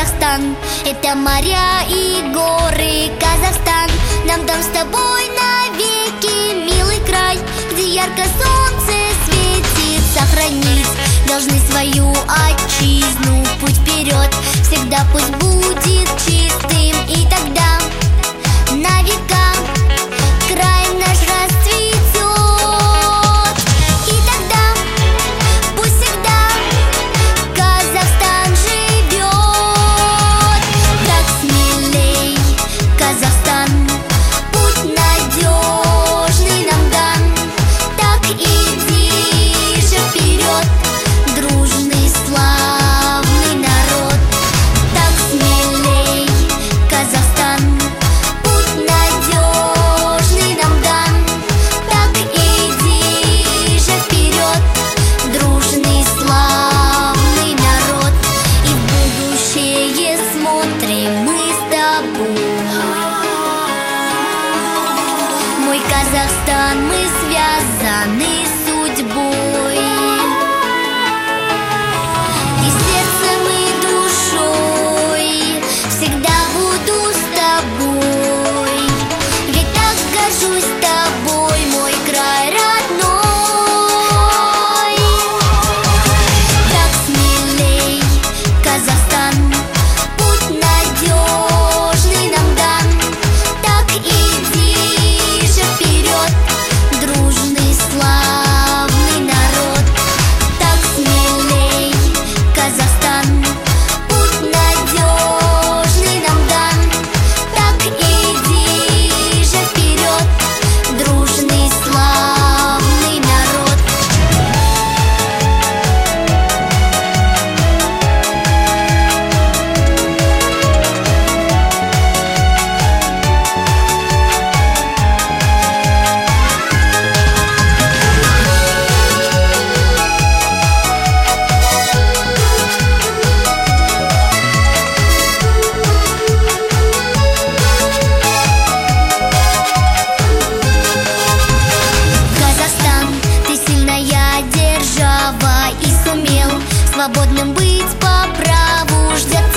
Казахстан — это моря и горы. Казахстан, нам дом с тобой навеки, милый край, где ярко солнце светит. Сохранить должны свою отчизну. Путь вперед всегда пусть будет чистым, и тогда на века край наш расцветет. И тогда пусть всегда Казахстан живет. Так смелей, Казахстан, путь надежный нам дан. Так иди же вперед, дружный, славный народ. Так смелей, Казахстан, путь надежный нам дан. Так иди же вперед, дружный, славный народ. И в будущее смотрим мы с тобой. Мой Казахстан, мы связаны судьбой. И сердцем, и душой всегда буду с тобой. Ведь так горжусь тобой, мой край родной. Так смелей, Казахстан, путь надежный нам дан. Так иди же вперед, дружный, славный народ. Так смелей, Казахстан, путь надежный нам дан. Так иди же вперед, дружный, славный народ. Казахстан, ты сильная держава и сумел свободным быть по праву. Ждет